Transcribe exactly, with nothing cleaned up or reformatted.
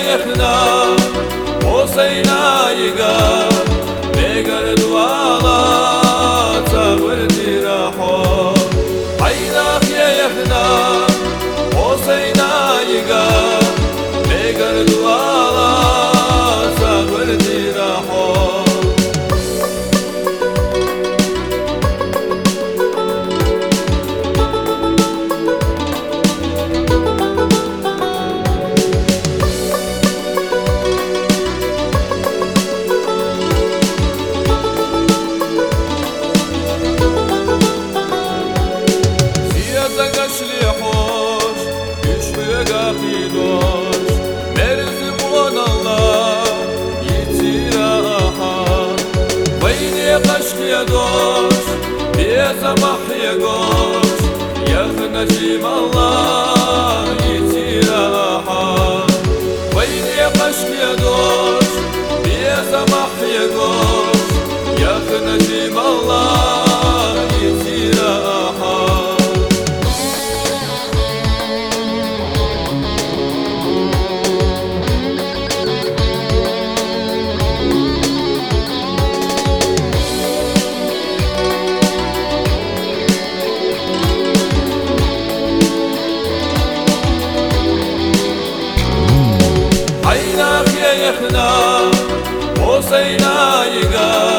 يخنا وصينا يقا بقر دوالا تغردي راحو عيناك يا يخنا وصينا يقا بقر دوالا تغردي راحو يا دوش يا سمح يا قوش يا نجيم الله يتيراها وين يا قشق يا دوش يا سمح يا قوش يا نجيم الله يتيراها عيناك يا يخنا وصينا يقا